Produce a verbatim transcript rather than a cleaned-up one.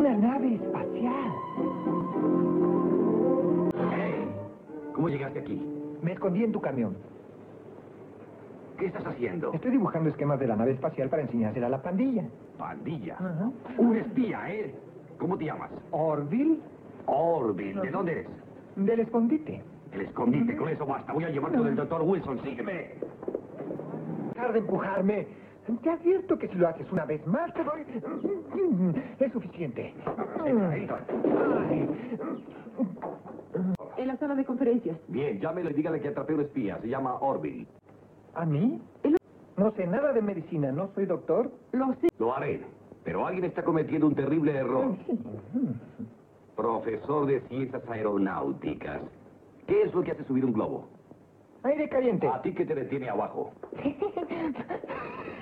Una nave espacial. Hey, ¿cómo llegaste aquí? Me escondí en tu camión. ¿Qué estás haciendo? Estoy dibujando esquemas de la nave espacial para enseñársela a la pandilla. Pandilla. Ajá. Un espía, ¿eh? ¿Cómo te llamas? Orville, Orville. ¿De dónde eres? del escondite. El escondite, con eso basta. Voy a llevarte del doctor Wilson, sígueme. Dejar de empujarme. Te advierto que si lo haces una vez más, te doy... Es suficiente. Entra, entra. Ay. En la sala de conferencias. Bien, llámelo y dígale que atrapé un espía. Se llama Orville. ¿A mí? No sé nada de medicina, ¿no soy doctor? Lo sé. Lo haré. Pero alguien está cometiendo un terrible error. Profesor de ciencias aeronáuticas. ¿Qué es lo que hace subir un globo? Aire caliente. A ti que te detiene abajo.